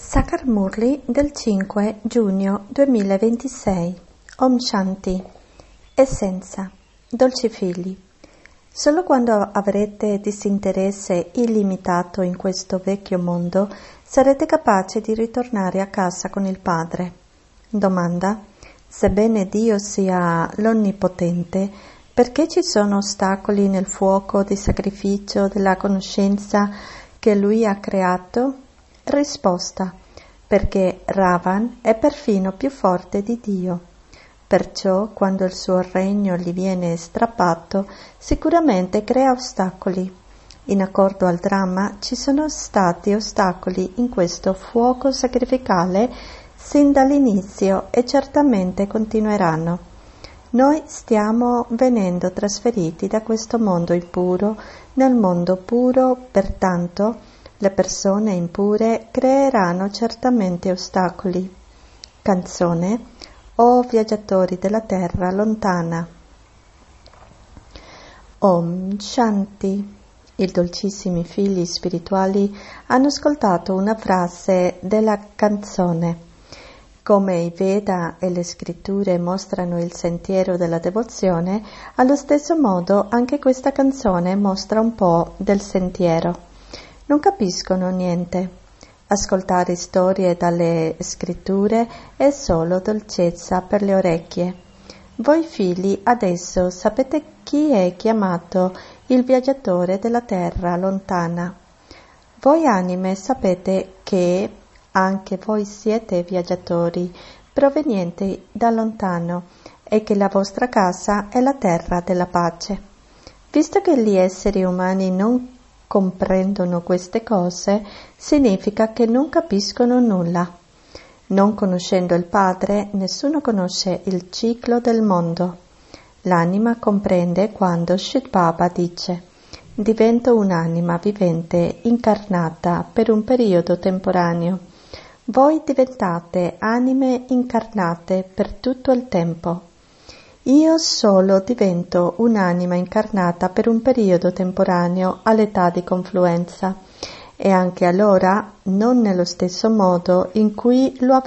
Sakar Murli del 5 giugno 2026. Om Shanti. Essenza. Dolci figli. Solo quando avrete disinteresse illimitato in questo vecchio mondo sarete capaci di ritornare a casa con il Padre. Domanda. Sebbene Dio sia l'Onnipotente, perché ci sono ostacoli nel fuoco di sacrificio della conoscenza che Lui ha creato? Risposta. Perché Ravan è perfino più forte di Dio. Perciò, quando il suo regno gli viene strappato, sicuramente crea ostacoli. In accordo al dramma, ci sono stati ostacoli in questo fuoco sacrificale sin dall'inizio e certamente continueranno. Noi stiamo venendo trasferiti da questo mondo impuro nel mondo puro, pertanto le persone impure creeranno certamente ostacoli. Canzone: O viaggiatori della terra lontana. Om Shanti. I dolcissimi figli spirituali hanno ascoltato una frase della canzone. Come i Veda e le scritture mostrano il sentiero della devozione, allo stesso modo anche questa canzone mostra un po' del sentiero. Non capiscono niente. Ascoltare storie dalle scritture è solo dolcezza per le orecchie. Voi figli adesso sapete chi è chiamato il viaggiatore della terra lontana. Voi anime sapete che anche voi siete viaggiatori provenienti da lontano e che la vostra casa è la terra della pace. Visto che gli esseri umani non comprendono queste cose, significa che non capiscono nulla. Non conoscendo il Padre, nessuno conosce il ciclo del mondo. L'anima comprende quando Shri Baba dice: divento un'anima vivente incarnata per un periodo temporaneo. Voi diventate anime incarnate per tutto il tempo. Io solo divento un'anima incarnata per un periodo temporaneo all'età di confluenza, e anche allora non nello stesso modo in cui lo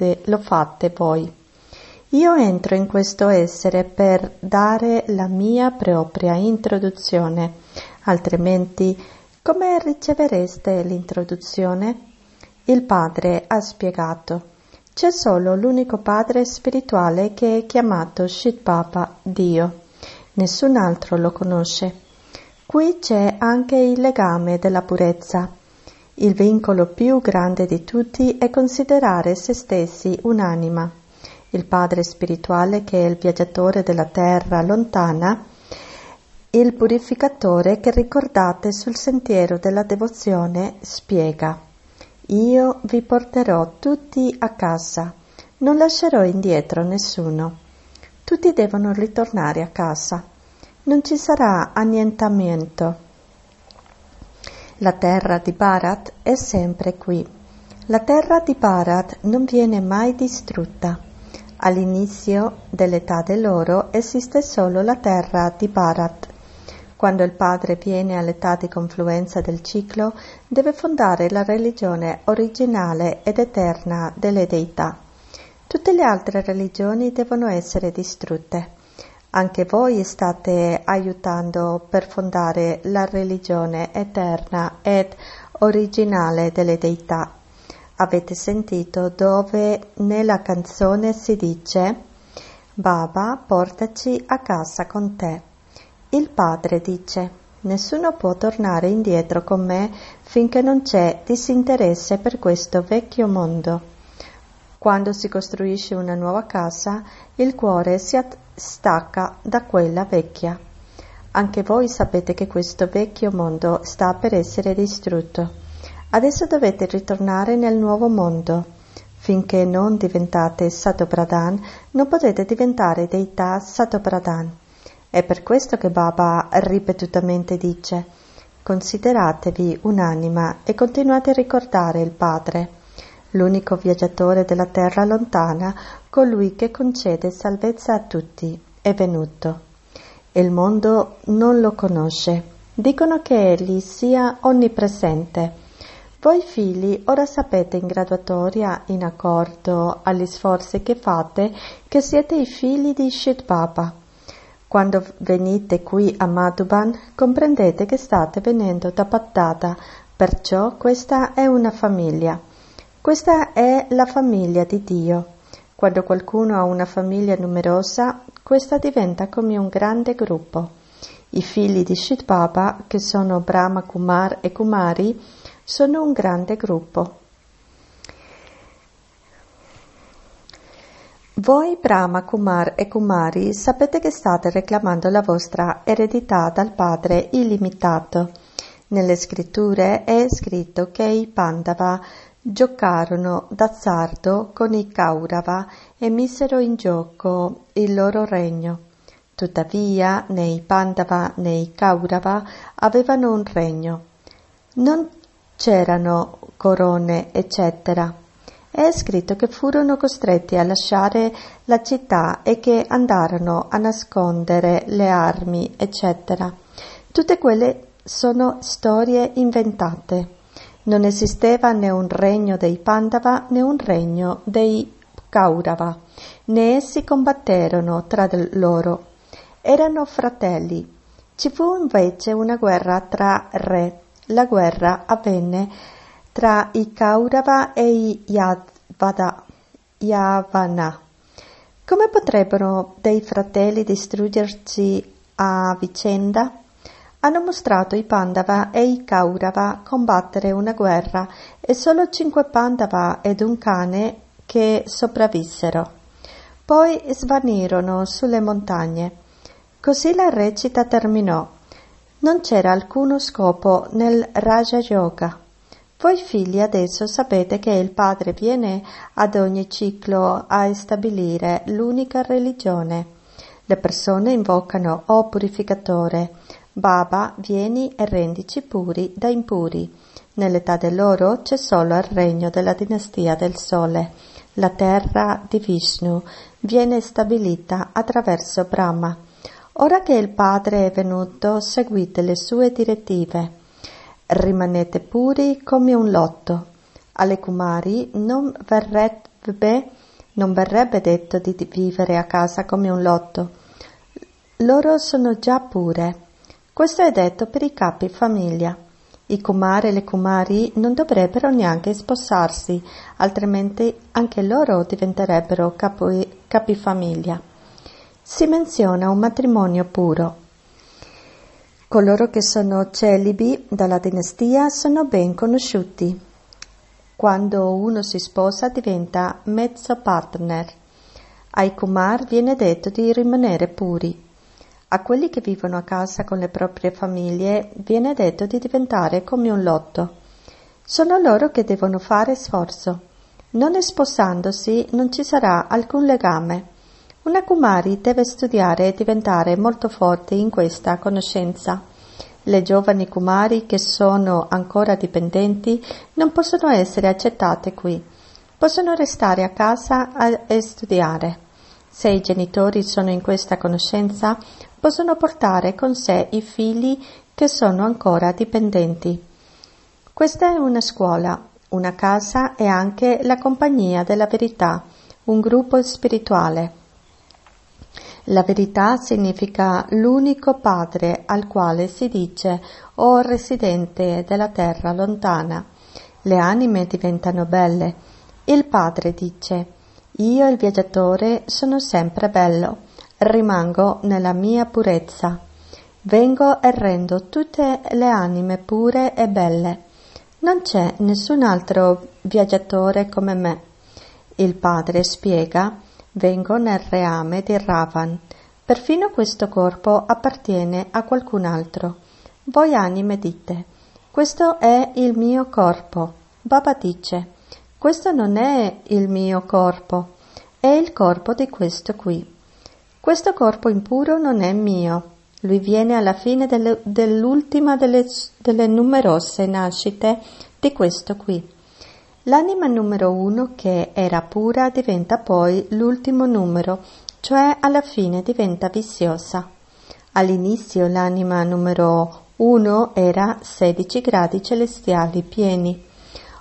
fate voi. Io entro in questo essere per dare la mia propria introduzione, altrimenti come ricevereste l'introduzione? Il Padre ha spiegato: c'è solo l'unico Padre spirituale che è chiamato Shri Baba, Dio. Nessun altro lo conosce. Qui c'è anche il legame della purezza. Il vincolo più grande di tutti è considerare se stessi un'anima. Il Padre spirituale, che è il viaggiatore della terra lontana, il purificatore che ricordate sul sentiero della devozione, spiega: io vi porterò tutti a casa, non lascerò indietro nessuno. Tutti devono ritornare a casa. Non ci sarà annientamento. La terra di Bharat è sempre qui. La terra di Bharat non viene mai distrutta. All'inizio dell'età dell'oro esiste solo la terra di Bharat. Quando il padre viene all'età di confluenza del ciclo, deve fondare la religione originale ed eterna delle deità. Tutte le altre religioni devono essere distrutte. Anche voi state aiutando per fondare la religione eterna ed originale delle deità. Avete sentito dove nella canzone si dice: Baba, portaci a casa con te. Il Padre dice: nessuno può tornare indietro con me finché non c'è disinteresse per questo vecchio mondo. Quando si costruisce una nuova casa, il cuore si stacca da quella vecchia. Anche voi sapete che questo vecchio mondo sta per essere distrutto. Adesso dovete ritornare nel nuovo mondo. Finché non diventate Satopradhan, non potete diventare deità Satopradhan. È per questo che Baba ripetutamente dice: consideratevi un'anima e continuate a ricordare il Padre, l'unico viaggiatore della terra lontana, colui che concede salvezza a tutti, è venuto. Il mondo non lo conosce. Dicono che egli sia onnipresente. Voi figli ora sapete in graduatoria, in accordo agli sforzi che fate, che siete i figli di Shit Baba. Quando venite qui a Madhuban, comprendete che state venendo da Baghdad, perciò questa è una famiglia. Questa è la famiglia di Dio. Quando qualcuno ha una famiglia numerosa, questa diventa come un grande gruppo. I figli di Shit Baba, che sono Brahma, Kumar e Kumari, sono un grande gruppo. Voi Brahma, Kumar e Kumari sapete che state reclamando la vostra eredità dal Padre illimitato. Nelle scritture è scritto che i Pandava giocarono d'azzardo con i Kaurava e misero in gioco il loro regno. Tuttavia né i Pandava né i Kaurava avevano un regno. Non c'erano corone, eccetera. È scritto che furono costretti a lasciare la città e che andarono a nascondere le armi, eccetera. Tutte quelle sono storie inventate. Non esisteva né un regno dei Pandava né un regno dei Kaurava, né essi combatterono tra loro. Erano fratelli. Ci fu invece una guerra tra re. La guerra avvenne tra i Kaurava e i Yavana. Come potrebbero dei fratelli distruggersi a vicenda? Hanno mostrato i Pandava e i Kaurava combattere una guerra e solo 5 Pandava ed un cane che sopravvissero. Poi svanirono sulle montagne. Così la recita terminò. Non c'era alcuno scopo nel Raja Yoga. Voi figli adesso sapete che il Padre viene ad ogni ciclo a stabilire l'unica religione. Le persone invocano «O purificatore, Baba, vieni e rendici puri da impuri». Nell'età dell'oro c'è solo il regno della dinastia del Sole. La terra di Vishnu viene stabilita attraverso Brahma. Ora che il Padre è venuto, seguite le sue direttive. Rimanete puri come un lotto. Alle Kumari non verrebbe detto di vivere a casa come un lotto. Loro sono già pure. Questo è detto per i capi famiglia. I Kumar e le Kumari non dovrebbero neanche sposarsi, altrimenti anche loro diventerebbero capifamiglia. Si menziona un matrimonio puro. Coloro che sono celibi dalla dinastia sono ben conosciuti. Quando uno si sposa diventa mezzo partner. Ai Kumar viene detto di rimanere puri. A quelli che vivono a casa con le proprie famiglie viene detto di diventare come un lotto. Sono loro che devono fare sforzo. Non sposandosi non ci sarà alcun legame. Una Kumari deve studiare e diventare molto forte in questa conoscenza. Le giovani Kumari che sono ancora dipendenti non possono essere accettate qui. Possono restare a casa e studiare. Se i genitori sono in questa conoscenza, possono portare con sé i figli che sono ancora dipendenti. Questa è una scuola, una casa e anche la compagnia della verità, un gruppo spirituale. La verità significa l'unico Padre al quale si dice «O residente della terra lontana». Le anime diventano belle. Il Padre dice «Io, il viaggiatore, sono sempre bello, rimango nella mia purezza. Vengo e rendo tutte le anime pure e belle. Non c'è nessun altro viaggiatore come me». Il Padre spiega «Vengo nel reame di Ravan. Perfino questo corpo appartiene a qualcun altro. Voi anime dite, questo è il mio corpo. Baba dice, questo non è il mio corpo, è il corpo di questo qui. Questo corpo impuro non è mio. Lui viene alla fine dell'ultima delle numerose nascite di questo qui. L'anima numero 1 che era pura diventa poi l'ultimo numero, cioè alla fine diventa viziosa. All'inizio l'anima numero 1 era 16 gradi celestiali pieni.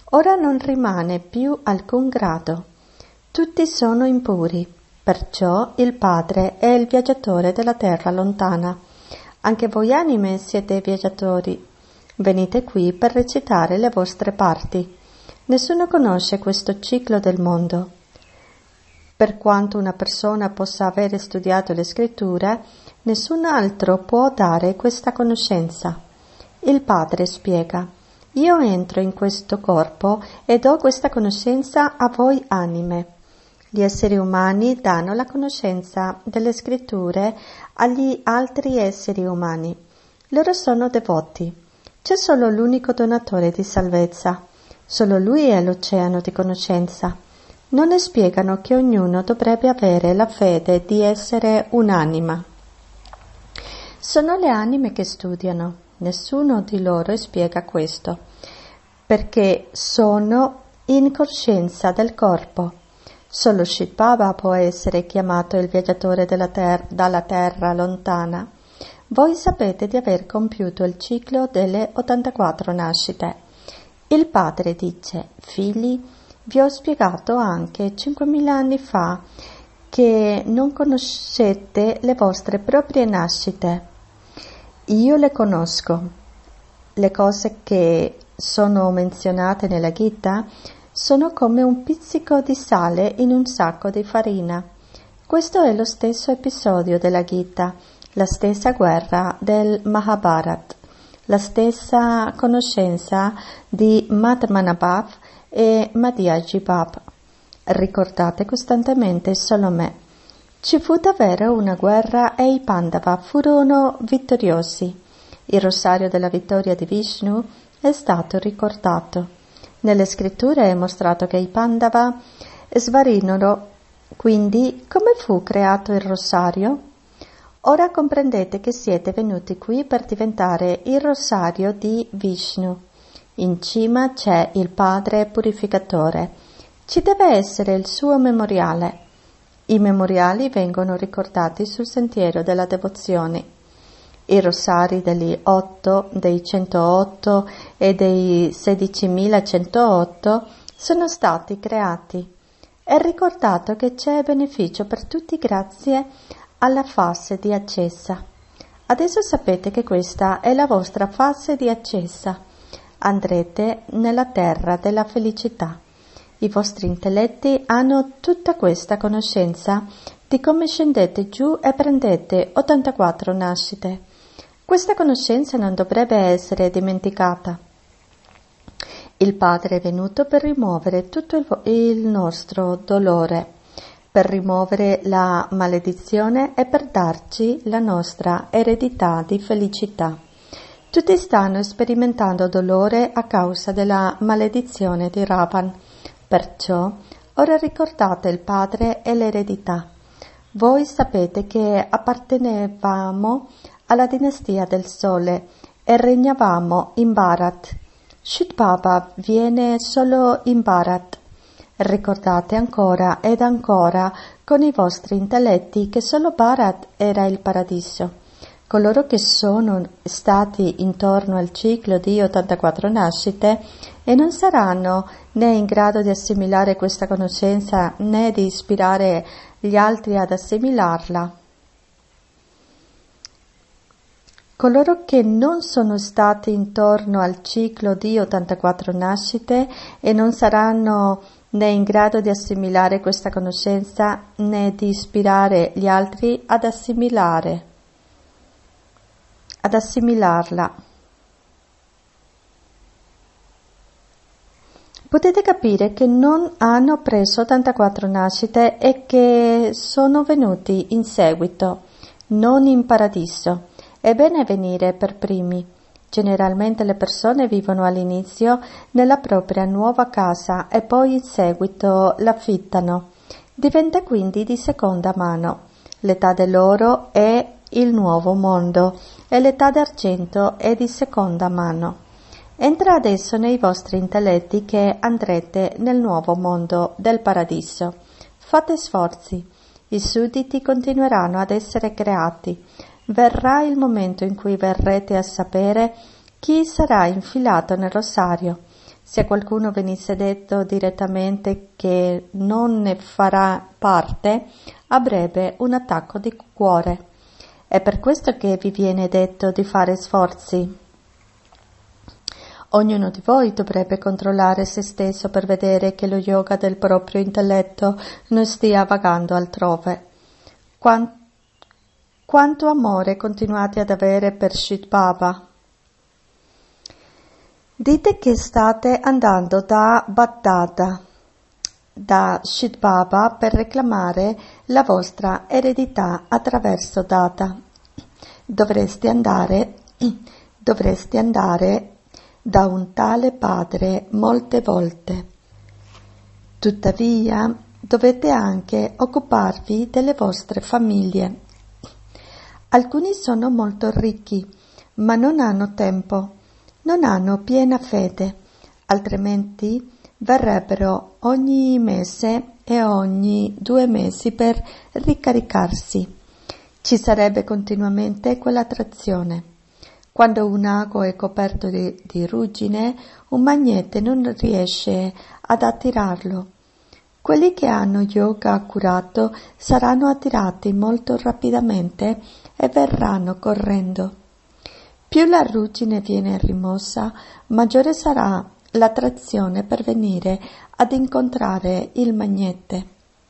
Ora non rimane più alcun grado. Tutti sono impuri, perciò il Padre è il viaggiatore della terra lontana. Anche voi anime siete viaggiatori. Venite qui per recitare le vostre parti. Nessuno conosce questo ciclo del mondo. Per quanto una persona possa avere studiato le scritture, nessun altro può dare questa conoscenza. Il Padre spiega: io entro in questo corpo e do questa conoscenza a voi anime. Gli esseri umani danno la conoscenza delle scritture agli altri esseri umani. Loro sono devoti. C'è solo l'unico donatore di salvezza. Solo lui è l'oceano di conoscenza. Non ne spiegano che ognuno dovrebbe avere la fede di essere un'anima. Sono le anime che studiano. Nessuno di loro spiega questo, perché sono in coscienza del corpo. Solo Shri Baba può essere chiamato il viaggiatore dalla terra lontana. Voi sapete di aver compiuto il ciclo delle 84 nascite. Il padre dice: figli, vi ho spiegato anche 5.000 anni fa che non conoscete le vostre proprie nascite. Io le conosco. Le cose che sono menzionate nella Gita sono come un pizzico di sale in un sacco di farina. Questo è lo stesso episodio della Gita, la stessa guerra del Mahabharata, la stessa conoscenza di Madmanabhav e Madhyaji Baba. Ricordate costantemente solo me. Ci fu davvero una guerra e i Pandava furono vittoriosi. Il rosario della vittoria di Vishnu è stato ricordato. Nelle scritture è mostrato che i Pandava svarirono. Quindi, come fu creato il rosario? Ora comprendete che siete venuti qui per diventare il rosario di Vishnu. In cima c'è il Padre Purificatore. Ci deve essere il suo memoriale. I memoriali vengono ricordati sul sentiero della devozione. I rosari degli 8, dei 108 e dei 16.108 sono stati creati. È ricordato che c'è beneficio per tutti grazie alla fase di accesso. Adesso sapete che questa è la vostra fase di accesso. Andrete nella terra della felicità. I vostri intelletti hanno tutta questa conoscenza di come scendete giù e prendete 84 nascite. Questa conoscenza non dovrebbe essere dimenticata. Il Padre è venuto per rimuovere tutto il nostro dolore, per rimuovere la maledizione e per darci la nostra eredità di felicità. Tutti stanno sperimentando dolore a causa della maledizione di Ravan. Perciò ora ricordate il Padre e l'eredità. Voi sapete che appartenevamo alla dinastia del Sole e regnavamo in Bharat. Shri Baba viene solo in Bharat. Ricordate ancora ed ancora con i vostri intelletti che solo Bharat era il paradiso. Coloro che sono stati intorno al ciclo di 84 nascite e non saranno né in grado di assimilare questa conoscenza né di ispirare gli altri ad assimilarla. Coloro che non sono stati intorno al ciclo di 84 nascite e non saranno né in grado di assimilare questa conoscenza né di ispirare gli altri ad assimilarla. Potete capire che non hanno preso 84 nascite e che sono venuti in seguito, non in paradiso. È bene venire per primi. Generalmente le persone vivono all'inizio nella propria nuova casa e poi in seguito l'affittano. Diventa quindi di seconda mano. L'età dell'oro è il nuovo mondo e l'età d'argento è di seconda mano. Entra adesso nei vostri intelletti che andrete nel nuovo mondo del paradiso. Fate sforzi. I sudditi continueranno ad essere creati. Verrà il momento in cui verrete a sapere chi sarà infilato nel rosario. Se a qualcuno venisse detto direttamente che non ne farà parte, avrebbe un attacco di cuore. È per questo che vi viene detto di fare sforzi. Ognuno di voi dovrebbe controllare se stesso per vedere che lo yoga del proprio intelletto non stia vagando altrove. Quanto amore continuate ad avere per Shri Baba? Dite che state andando da Baghdad, da Shri Baba, per reclamare la vostra eredità attraverso Data. Dovreste andare da un tale padre molte volte. Tuttavia, dovete anche occuparvi delle vostre famiglie. Alcuni sono molto ricchi, ma non hanno tempo, non hanno piena fede, altrimenti verrebbero ogni mese e ogni 2 mesi per ricaricarsi. Ci sarebbe continuamente quell'attrazione. Quando un ago è coperto di ruggine, un magnete non riesce ad attirarlo. Quelli che hanno yoga accurato saranno attirati molto rapidamente e verranno correndo. Più la ruggine viene rimossa, maggiore sarà l'attrazione per venire ad incontrare il magnete.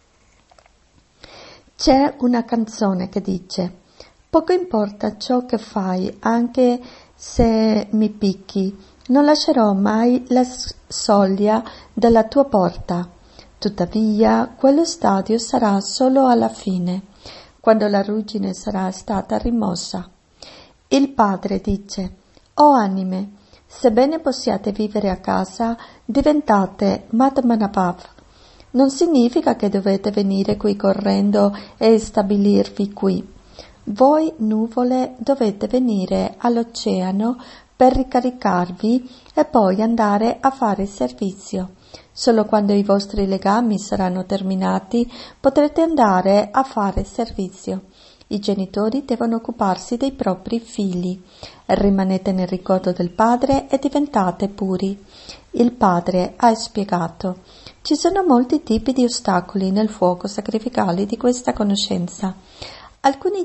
C'è una canzone che dice: poco importa ciò che fai, anche se mi picchi, non lascerò mai la soglia della tua porta. Tuttavia, quello stadio sarà solo alla fine, quando la ruggine sarà stata rimossa. Il padre dice: o anime, sebbene possiate vivere a casa, diventate Madmanabhav. Non significa che dovete venire qui correndo e stabilirvi qui. Voi nuvole dovete venire all'oceano per ricaricarvi e poi andare a fare servizio. Solo quando i vostri legami saranno terminati potrete andare a fare servizio. I genitori devono occuparsi dei propri figli. Rimanete nel ricordo del padre e diventate puri. Il padre ha spiegato: ci sono molti tipi di ostacoli nel fuoco sacrificale di questa conoscenza. Alcuni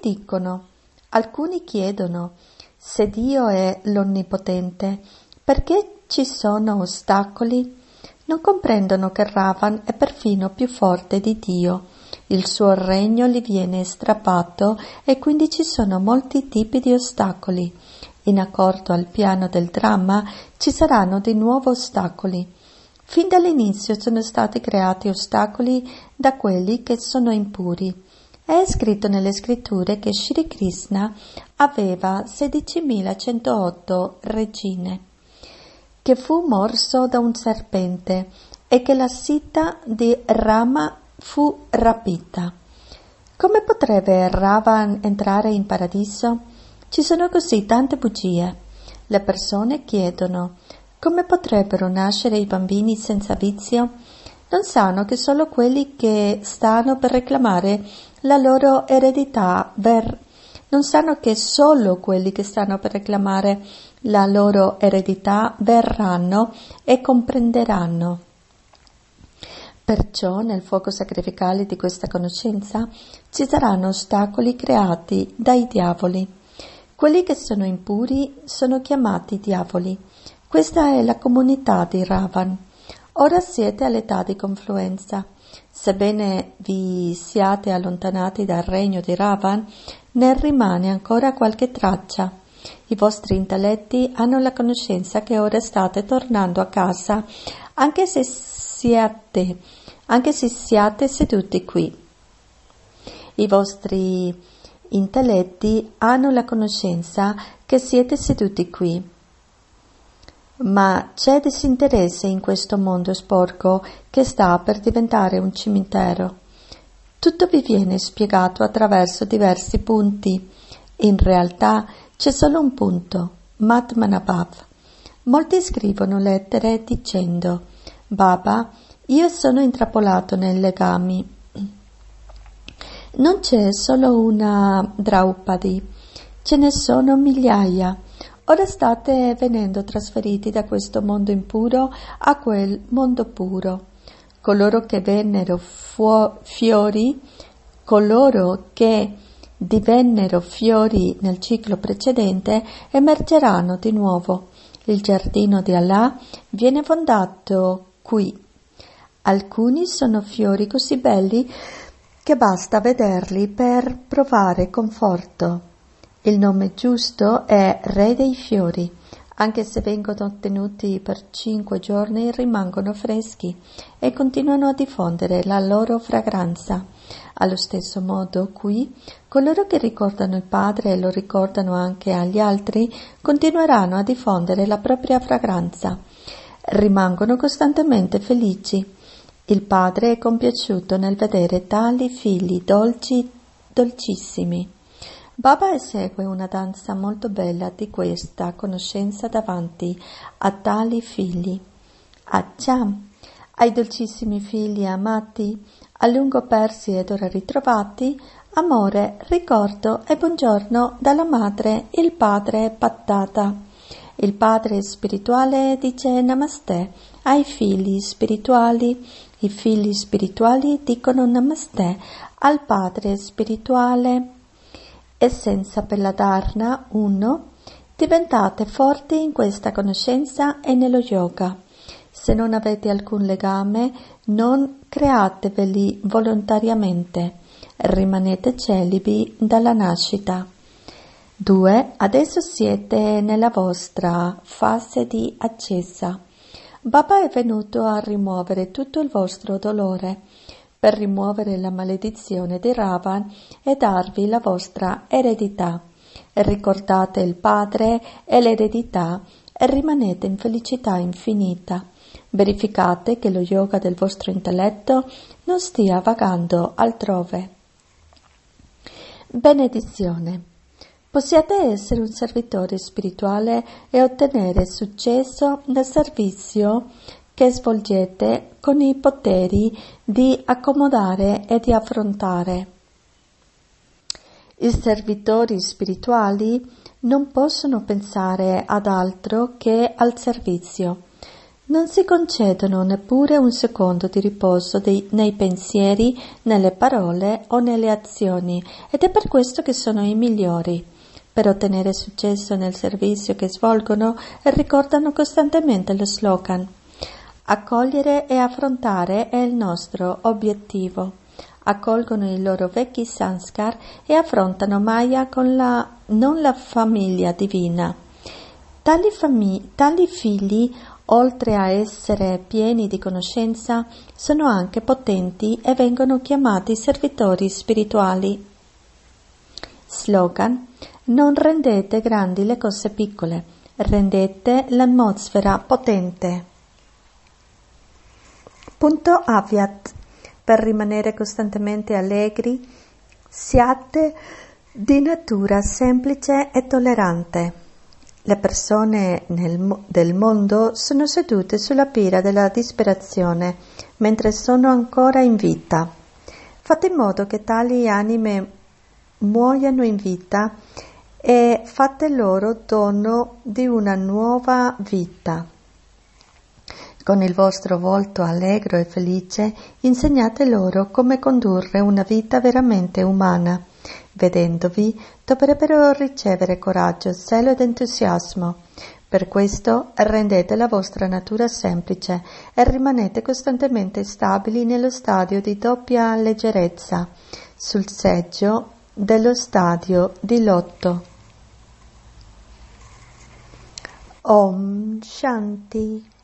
chiedono: se Dio è l'Onnipotente, perché ci sono ostacoli? Non comprendono che Ravan è perfino più forte di Dio. Il suo regno gli viene strappato e quindi ci sono molti tipi di ostacoli. In accordo al piano del dramma ci saranno di nuovo ostacoli. Fin dall'inizio sono stati creati ostacoli da quelli che sono impuri. È scritto nelle scritture che Shri Krishna aveva 16.108 regine, che fu morso da un serpente e che la Sita di Rama fu rapita. Come potrebbe Ravan entrare in paradiso? Ci sono così tante bugie. Le persone chiedono: come potrebbero nascere i bambini senza vizio? Non sanno che solo quelli che stanno per reclamare la loro eredità verranno e comprenderanno. Perciò nel fuoco sacrificale di questa conoscenza ci saranno ostacoli creati dai diavoli. Quelli che sono impuri sono chiamati diavoli. Questa è la comunità di Ravan. Ora siete all'età di confluenza. Sebbene vi siate allontanati dal regno di Ravan, ne rimane ancora qualche traccia. I vostri intelletti hanno la conoscenza che ora state tornando a casa, anche se siate seduti qui. I vostri intelletti hanno la conoscenza che siete seduti qui. Ma c'è disinteresse in questo mondo sporco che sta per diventare un cimitero. Tutto vi viene spiegato attraverso diversi punti. In realtà c'è solo un punto, Madmanabhav. Molti scrivono lettere dicendo: Baba, io sono intrappolato nei legami. Non c'è solo una Draupadi, ce ne sono migliaia. Ora state venendo trasferiti da questo mondo impuro a quel mondo puro. Coloro che vennero fiori, coloro che divennero fiori nel ciclo precedente, emergeranno di nuovo. Il giardino di Allah viene fondato qui. Alcuni sono fiori così belli che basta vederli per provare conforto. Il nome giusto è Re dei Fiori. Anche se vengono ottenuti per 5 giorni, rimangono freschi e continuano a diffondere la loro fragranza. Allo stesso modo, qui, coloro che ricordano il Padre e lo ricordano anche agli altri, continueranno a diffondere la propria fragranza. Rimangono costantemente felici. Il Padre è compiaciuto nel vedere tali figli dolcissimi. Baba esegue una danza molto bella di questa conoscenza davanti a tali figli. Acham, ai dolcissimi figli amati, a lungo persi ed ora ritrovati, amore, ricordo e buongiorno dalla madre, il padre Pattata. Il padre spirituale dice Namaste ai figli spirituali. I figli spirituali dicono Namaste al padre spirituale. Essenza per la Dharna 1. Diventate forti in questa conoscenza e nello yoga. Se non avete alcun legame, non createveli volontariamente. Rimanete celibi dalla nascita. 2. Adesso siete nella vostra fase di ascesa. Baba è venuto a rimuovere tutto il vostro dolore, per rimuovere la maledizione di Ravan e darvi la vostra eredità. Ricordate il Padre e l'eredità e rimanete in felicità infinita. Verificate che lo yoga del vostro intelletto non stia vagando altrove. Benedizione. Possiate essere un servitore spirituale e ottenere successo nel servizio che svolgete con i poteri di accomodare e di affrontare. I servitori spirituali non possono pensare ad altro che al servizio. Non si concedono neppure un secondo di riposo nei pensieri, nelle parole o nelle azioni, ed è per questo che sono i migliori. Per ottenere successo nel servizio che svolgono, ricordano costantemente lo slogan: accogliere e affrontare è il nostro obiettivo. Accolgono i loro vecchi sanskar e affrontano Maya con non la famiglia divina. Tali figli, oltre a essere pieni di conoscenza, sono anche potenti e vengono chiamati servitori spirituali. Slogan: non rendete grandi le cose piccole, rendete l'atmosfera potente. Punto Avyat. Per rimanere costantemente allegri, siate di natura semplice e tollerante. Le persone del mondo sono sedute sulla pira della disperazione, mentre sono ancora in vita. Fate in modo che tali anime muoiano in vita e fate loro dono di una nuova vita. Con il vostro volto allegro e felice insegnate loro come condurre una vita veramente umana. Vedendovi, dovrebbero ricevere coraggio, zelo ed entusiasmo. Per questo rendete la vostra natura semplice e rimanete costantemente stabili nello stadio di doppia leggerezza, sul seggio dello stadio di lotto. Om Shanti.